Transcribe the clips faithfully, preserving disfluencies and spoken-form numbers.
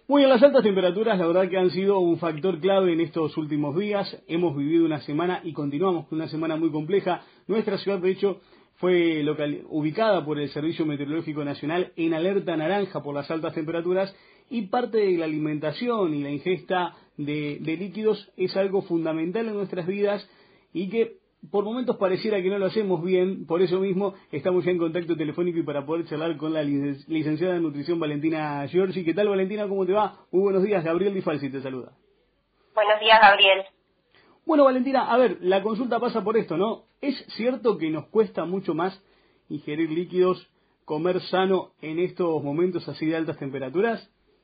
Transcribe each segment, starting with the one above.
Muy bien, las altas temperaturas, la verdad que han sido un factor clave en estos últimos días. Hemos vivido una semana y continuamos con una semana muy compleja. Nuestra ciudad, de hecho, fue local, ubicada por el Servicio Meteorológico Nacional en alerta naranja por las altas temperaturas, y parte de la alimentación y la ingesta de, de líquidos es algo fundamental en nuestras vidas y que por momentos pareciera que no lo hacemos bien. Por eso mismo estamos ya en contacto telefónico y para poder charlar con la lic licenciada en nutrición Valentina Giorgi. ¿Qué tal, Valentina? ¿Cómo te va? Muy buenos días. Gabriel Di Falsi te saluda. Buenos días, Gabriel. Bueno, Valentina, a ver, la consulta pasa por esto, ¿no? ¿Es cierto que nos cuesta mucho más ingerir líquidos, comer sano en estos momentos así de altas temperaturas?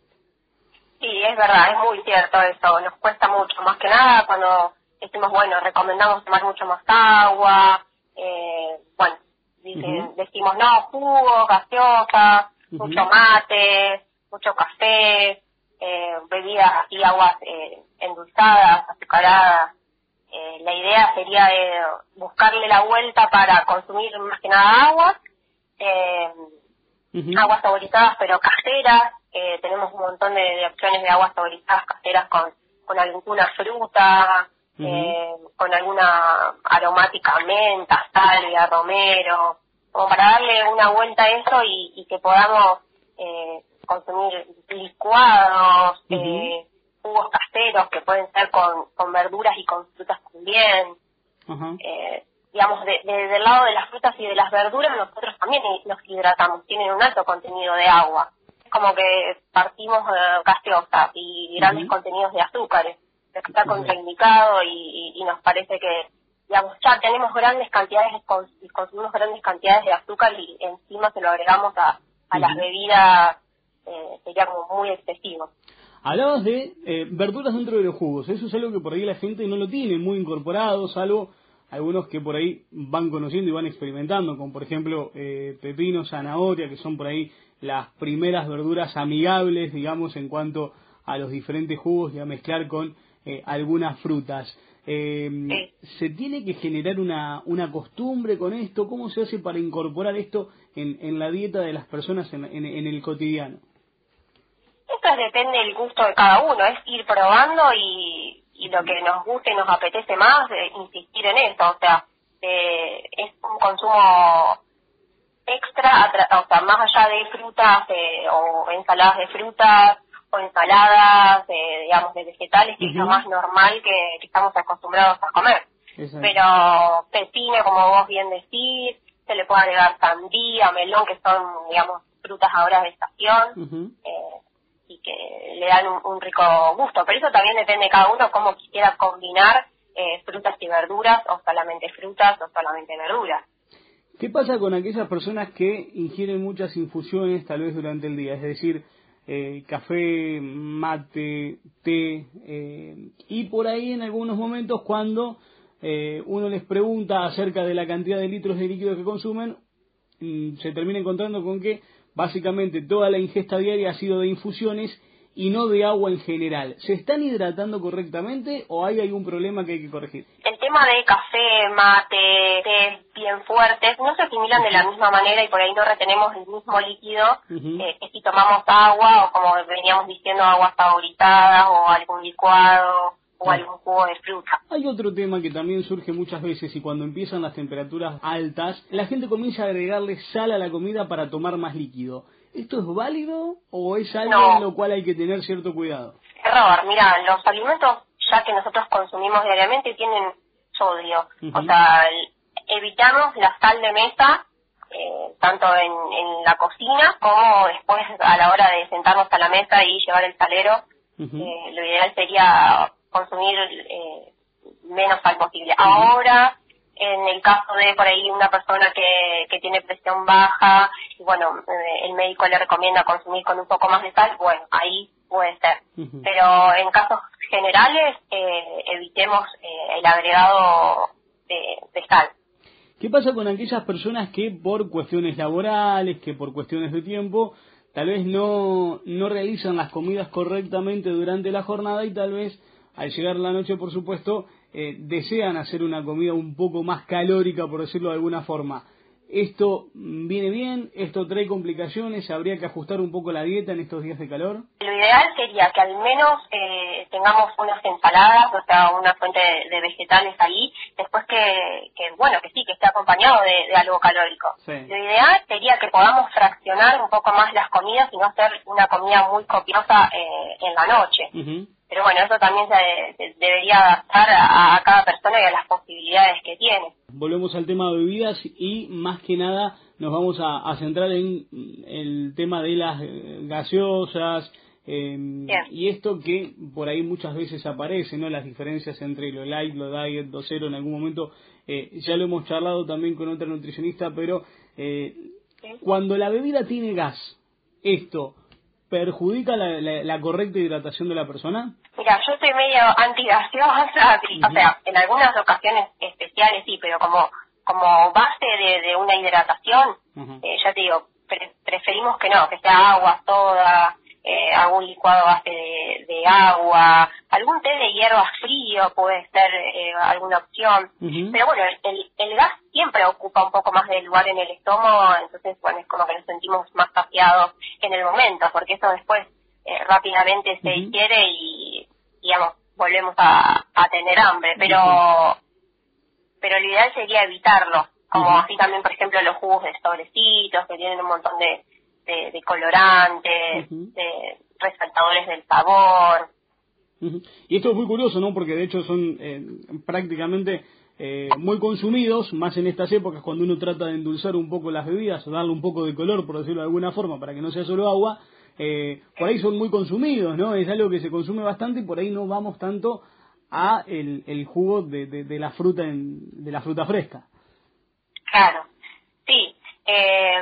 Sí, es verdad, es muy cierto eso. Nos cuesta mucho, más que nada cuando decimos, bueno, recomendamos tomar mucho más agua, eh, bueno, dice, uh-huh. decimos, no, jugos, gaseosas, uh-huh. mucho mate, mucho café, eh, bebidas así, aguas eh, endulzadas, azucaradas. Eh, la idea sería eh, buscarle la vuelta para consumir más que nada agua, eh, uh-huh. aguas saborizadas pero caseras. Eh, tenemos un montón de, de opciones de aguas saborizadas caseras con, con alguna fruta, uh-huh. eh, con alguna aromática, menta, salvia, romero, como para darle una vuelta a eso y, y que podamos eh, consumir licuados, uh-huh. eh, jugos caseros que pueden ser con, con verduras y con frutas también. Uh-huh. Eh, digamos, de, de, del lado de las frutas y de las verduras nosotros también nos hidratamos, tienen un alto contenido de agua. Es como que partimos eh, gaseosas y grandes uh-huh. contenidos de azúcares, lo que está contraindicado, y, y, y nos parece que, digamos, ya tenemos grandes cantidades, consumimos grandes cantidades de azúcar y encima se lo agregamos a, a uh-huh. las bebidas, eh, sería como muy excesivo. Hablabas de eh, verduras dentro de los jugos. Eso es algo que por ahí la gente no lo tiene muy incorporado, salvo algunos que por ahí van conociendo y van experimentando, como por ejemplo eh, pepino, zanahoria, que son por ahí las primeras verduras amigables, digamos, en cuanto a los diferentes jugos y a mezclar con eh, algunas frutas. Eh, ¿Se tiene que generar una, una costumbre con esto? ¿Cómo se hace para incorporar esto en, en la dieta de las personas en, en, en el cotidiano? Esto depende del gusto de cada uno, es ir probando y, y lo que nos guste y nos apetece más, eh, insistir en eso. O sea, eh, es un consumo extra, o sea, más allá de frutas eh, o ensaladas de frutas o ensaladas, eh, digamos, de vegetales, que uh-huh. es lo más normal que, que estamos acostumbrados a comer. Exacto. Pero pepino, como vos bien decís, se le puede agregar sandía, melón, que son, digamos, frutas ahora de estación, uh-huh. eh, y que le dan un, un rico gusto. Pero eso también depende de cada uno cómo quisiera combinar eh, frutas y verduras, o solamente frutas o solamente verduras. ¿Qué pasa con aquellas personas que ingieren muchas infusiones tal vez durante el día? Es decir, eh, café, mate, té, eh, y por ahí en algunos momentos cuando eh, uno les pregunta acerca de la cantidad de litros de líquido que consumen, mm, se termina encontrando con que básicamente toda la ingesta diaria ha sido de infusiones y no de agua en general. ¿Se están hidratando correctamente o hay algún problema que hay que corregir? El tema de café, mate, té bien fuertes, no se asimilan de la misma manera y por ahí no retenemos el mismo líquido uh-huh. eh, que si tomamos agua o, como veníamos diciendo, aguas saborizadas o algún licuado o algún jugo de fruta. Hay otro tema que también surge muchas veces, y cuando empiezan las temperaturas altas, la gente comienza a agregarle sal a la comida para tomar más líquido. ¿Esto es válido o es algo no. en lo cual hay que tener cierto cuidado? Error, mira, los alimentos ya que nosotros consumimos diariamente tienen sodio. Uh-huh. O sea, evitamos la sal de mesa, eh, tanto en, en la cocina como después a la hora de sentarnos a la mesa y llevar el salero. Uh-huh. Eh, lo ideal sería consumir eh, menos sal posible. Uh-huh. Ahora, en el caso de por ahí una persona que, que tiene presión baja, y bueno, eh, el médico le recomienda consumir con un poco más de sal, bueno, ahí puede ser. Uh-huh. Pero en casos generales, eh, evitemos eh, el agregado de, de sal. ¿Qué pasa con aquellas personas que por cuestiones laborales, que por cuestiones de tiempo, tal vez no, no realizan las comidas correctamente durante la jornada y tal vez al llegar la noche, por supuesto, eh, desean hacer una comida un poco más calórica, por decirlo de alguna forma? ¿Esto viene bien? ¿Esto trae complicaciones? ¿Habría que ajustar un poco la dieta en estos días de calor? Lo ideal sería que al menos eh, tengamos unas ensaladas, o sea, una fuente de, de vegetales ahí, después que, que, bueno, que sí, que esté acompañado de, de algo calórico. Sí. Lo ideal sería que podamos fraccionar un poco más las comidas y no hacer una comida muy copiosa eh, en la noche. Uh-huh. Pero bueno, eso también se, se debería adaptar a, a cada persona y a las posibilidades que tiene. Volvemos al tema de bebidas y más que nada nos vamos a, a centrar en el tema de las gaseosas eh, y esto que por ahí muchas veces aparece, ¿no? Las diferencias entre lo light, lo diet, lo cero, en algún momento eh, ya lo hemos charlado también con otra nutricionista, pero eh, ¿Sí? Cuando la bebida tiene gas, ¿esto perjudica la, la, la correcta hidratación de la persona? Mira, yo soy medio antigaseosa, uh-huh. O sea, en algunas ocasiones especiales sí, pero como como base de, de una hidratación, uh-huh. eh, ya te digo, pre- preferimos que no, que sea agua, soda, eh, algún licuado a base de, de agua, algún té de hierbas frío puede ser eh, alguna opción, uh-huh. Pero bueno, el, el gas siempre ocupa un poco más de lugar en el estómago, entonces bueno, es como que nos sentimos más saciados en el momento, porque eso después eh, rápidamente se uh-huh. digiere y, digamos, volvemos a, a tener hambre, pero uh-huh. pero lo ideal sería evitarlo, como uh-huh. así también, por ejemplo, los jugos de sobrecitos que tienen un montón de de, de colorantes, uh-huh. de resaltadores del sabor. Uh-huh. Y esto es muy curioso, ¿no? Porque de hecho son eh, prácticamente eh, muy consumidos, más en estas épocas cuando uno trata de endulzar un poco las bebidas, o darle un poco de color, por decirlo de alguna forma, para que no sea solo agua, eh, por ahí son muy consumidos, ¿no? Es algo que se consume bastante y por ahí no vamos tanto a el, el jugo de, de, de la fruta en, de la fruta fresca. Claro, sí. Eh,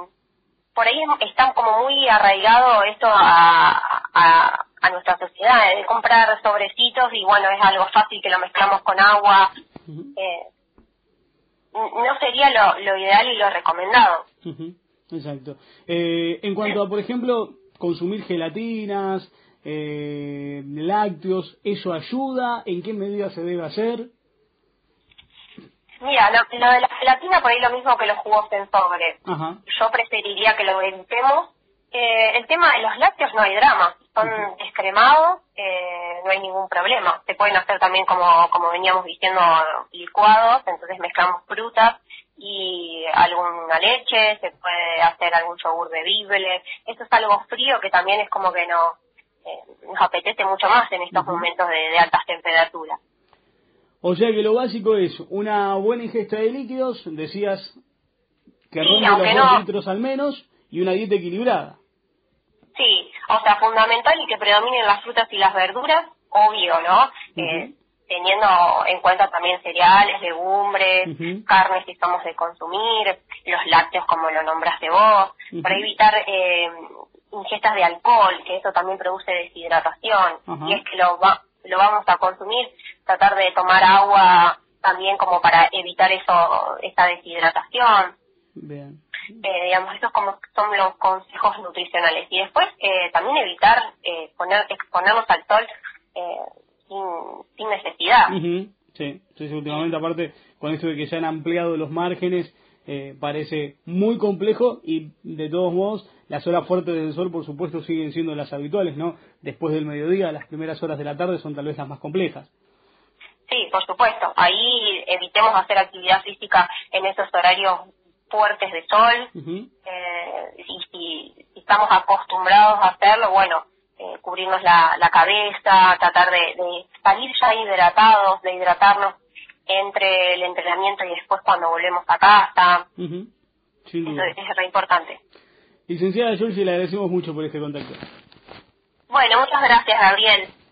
por ahí está como muy arraigado esto a, a, a nuestra sociedad, de comprar sobrecitos y bueno, es algo fácil que lo mezclamos con agua. Uh-huh. Eh, no sería lo, lo ideal y lo recomendado. Uh-huh. Exacto. Eh, en cuanto a, por ejemplo, consumir gelatinas, eh, lácteos, ¿eso ayuda? ¿En qué medida se debe hacer? Mira, lo, lo de la gelatina por ahí lo mismo que los jugos en sobre. Ajá. Yo preferiría que lo evitemos. Eh, el tema de los lácteos no hay drama, son uh-huh. descremados, eh, no hay ningún problema. Se pueden hacer también, como como veníamos diciendo, licuados, entonces mezclamos frutas y alguna leche, se puede hacer algún yogur bebible. Esto es algo frío que también es como que no eh, nos apetece mucho más en estos uh-huh. momentos de, de altas temperaturas. O sea que lo básico es una buena ingesta de líquidos, decías que sí, ronde los dos no, litros al menos, y una dieta equilibrada. Sí, o sea, fundamental y que predominen las frutas y las verduras, obvio, ¿no? Uh-huh. Eh, teniendo en cuenta también cereales, legumbres, uh-huh. carnes si estamos de consumir, los lácteos como lo nombraste vos, uh-huh. para evitar eh, ingestas de alcohol, que eso también produce deshidratación, uh-huh. y es que lo va lo vamos a consumir, tratar de tomar agua también como para evitar eso, esa deshidratación. Bien. Eh, digamos, esos como son los consejos nutricionales. Y después eh, también evitar eh, poner exponernos al sol eh, sin, sin necesidad. Uh-huh. Sí, sí, sí, últimamente aparte con esto de que se han ampliado los márgenes, eh, parece muy complejo y de todos modos las horas fuertes del sol por supuesto siguen siendo las habituales, ¿no? Después del mediodía, las primeras horas de la tarde son tal vez las más complejas. Sí, por supuesto. Ahí evitemos hacer actividad física en esos horarios fuertes de sol. Uh-huh. eh, y si, si estamos acostumbrados a hacerlo, bueno, eh, cubrirnos la, la cabeza, tratar de, de salir ya hidratados, de hidratarnos entre el entrenamiento y después cuando volvemos a casa. Uh-huh. Eso es re importante. Licenciada Georgie, le agradecemos mucho por este contacto. Bueno, muchas gracias, Gabriel.